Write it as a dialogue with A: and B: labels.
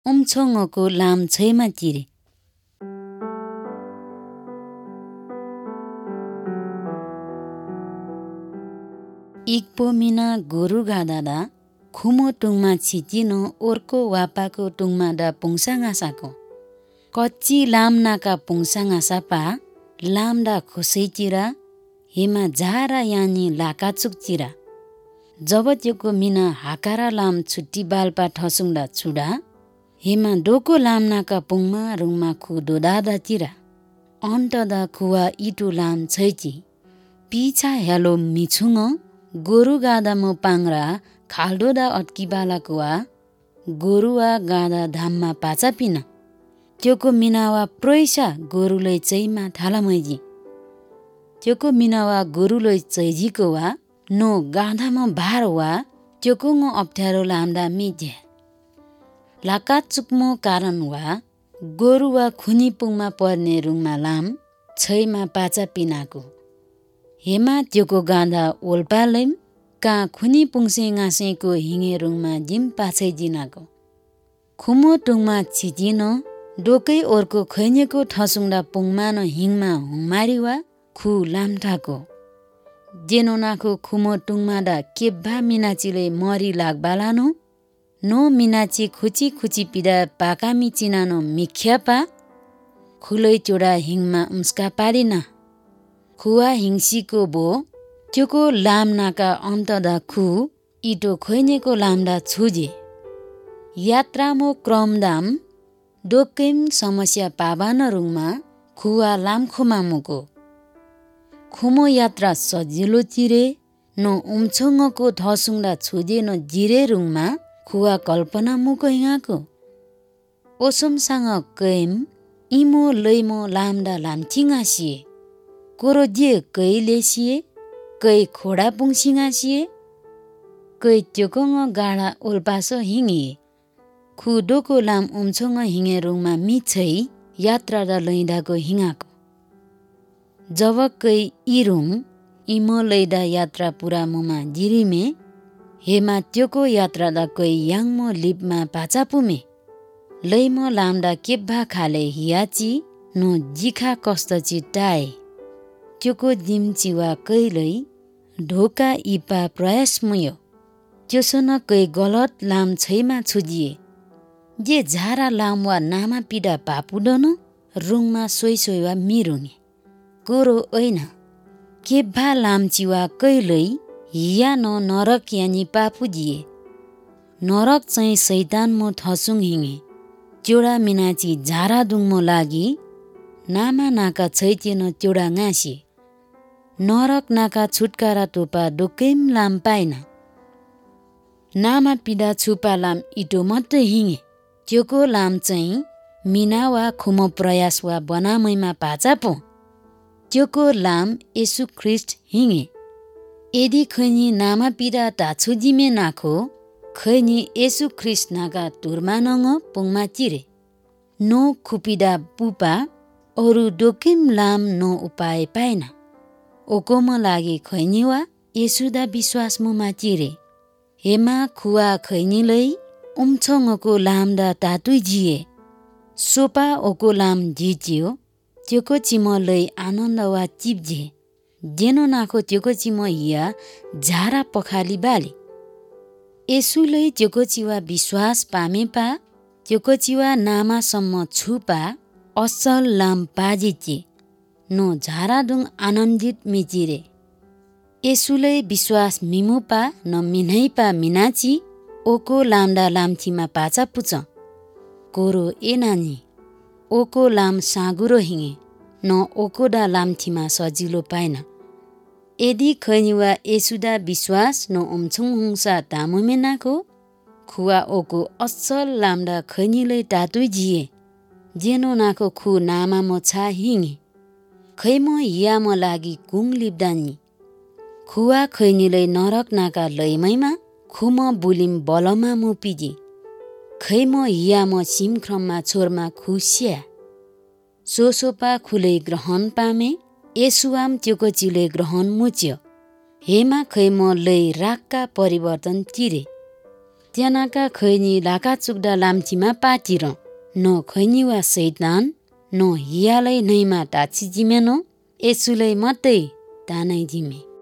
A: umchongoko lam छैमा चिरे ikpo mina goru gadada खुमो टुङमा छिचिनो ओर्को वापाको टुङमा डा पुङसाङासाको कच्ची लामनाका पुङसाङासा पा लामडा खुसै चिरा हेमा झारा यानी लाकाचुक चिरा जब त्योको मिना हाकारा लाम छुट्टी बालपा ठसुङडा छुडा हेमा डोको लामनाका पुङमा रुङमा खु डोदादा चिरा अन्तदा खुवा इटु लाम छैची पिछा हेलो मिछुङ गोरु गादा मो पाङ्रा खाल्डोदा अट्की बालाकुवा गोरुवा गादा धाममा पाचा पिना त्योको मिनावा प्रोइसा गोरुलै चैमा थाला मैजी त्योको मिनावा गोरुलै चैजीको वा नो गाधामा भार वा त्योको अप्ठ्यारो लाम्दा मिज्या लाका चुक्मो कारण वा गोरु वा खुनीपुङमा पर्ने रुङमा लाम छैमा पाचा पिनाको हेमा त्योको गाधा ओल्पालैम का खुनी पुङसे गाँसेको हिँगे रुङमा जिम पाछै जिनाको खुमो टुङमा छिचिनो डोकै ओर्को खैनेको ठसुङडा पुङमा न हिङमा हुङमारी वा खु लामठाको जेनोनाको खुमो टुङमा डा केब्बा मिनाचीले मरी लाग्बालानो नो मिनाची खुची खुची पिडा पाकामी चिनानो मिख्यापा खुलै चोडा हिङमा उम्स्का पारिना खुवा हिङसीको बो त्योको लामनाका अन्तदा खु इटो खैनेको लाम्डा छुजे यात्रामो क्रमदाम डोक्केम समस्या पाबान रुङमा खुवा लामखुमामुको खुमो यात्रा सजिलो चिरे नो उम्छोङको ठसुङडा छुजे न जिरे रुङमा खुवा कल्पना मुको हिँगाको ओसोमसँग कैम इमो लैमो लाम्डा लामथिङासिए कोरो जे कैलेसिए कै खोडा पुङसिङासिए कै त्योकोङ गाडा ओल्पासो हिँगिए खुडोको लाम उम्छोङ हिँगे रुङमा मिछै यात्रा दा लैडाको हिँगाको जब कै इरुङ इमो लैडा यात्रा पुरा मुमा जिरिमे हेमा त्योको यात्रा दा कै याङमो लिपमा पाचापुमे लैमो लाम्डा केब्भा खाले हियाची नो जिखा कस्तची टाए त्योको जिम्चिवा कैलै ढोका इपा प्रयास मुयो त्योसो न कै गलत लाम छैमा छुजिए जे झारा लाम वा नामा पिडा पापुडनो रुङमा सोइ सोइ वा मिरुङे कोरो ऐन केब्भा लामचिवा कैलै हिया न नरक यानी पापुजिए नरक चाहिँ सैतान मो ठसुङ हिँगे चोडा मिनाची झारा दुङमो लागि नामा नाका छैचेन चोडा गाँसी नरक नाका छुटकारा टोपा डोकेम लाम पाइन नामा पिडा छुपा लाम इटो मात्रै हिँगे त्योको लाम चाहिँ मिना वा खुमो प्रयास वा बनामैमा पाचा पो त्योको लाम येशू ख्रिस्ट हिँगे यदि खैनी नामा पिडा टाछुजिमे नाखो खैनी येशू ख्रिस्ट नाका तुर्मानङ पुङमा चिरे नो खुपिडा पुपा अरु डोकेम लाम नो उपाय पाएन ओकोम लागि खैनी वा येशुदा विश्वास मुमा चिरे हेमा खुवा खैनीलै उम्छोङको लामडा टातुइ जिए सोपा ओको लाम झिच्यो त्योको चिमलै आनन्द वा चिप्जे जेनो नाखो त्योको चिम हिया झारा पखाली बाली येशुलै त्योको चिवा विश्वास पामे पा त्योको चिवा नामासम्म छुपा असल लाम पाजिचे नो झारादुङ आनन्दित मिचिरे येशुलै विश्वास मिमुपा न मिनैपा मिनाची ओको लाम्डा लाम्चीमा पाचा पुच कोरो ए नानी ओको लाम साँगुरो हिँगे न ओकोडा लाम्चीमा सजिलो पाइन यदि खैनिवा येशुदा विश्वास न उम्छुङ हुङसा तामुमे नाको खुवा ओको असल लाम्डा खैनीलै टातुइ जिए जेनो नाको खु नामा मो छा हिँगे खैमो हियाम लागि कुङ लिप्दानी खुवा खैनीलै नरक नाका लैमैमा खुम बुलिम बलमा मुपिजी खैमो हियाम सिमख्रममा छोरमा खुस्या सोसोपा खुलै ग्रहण पामे येसुआम त्योको चिले ग्रहण मुच्यो हेमा खैमो लै राक्का परिवर्तन चिरे त्यानाका खैनी लाका चुक्दा लाम्चीमा पातिर न खैनी वा सैतान न हियालै नैमा टाची जिमेनो यसुलै मत्तै तानै जिमे।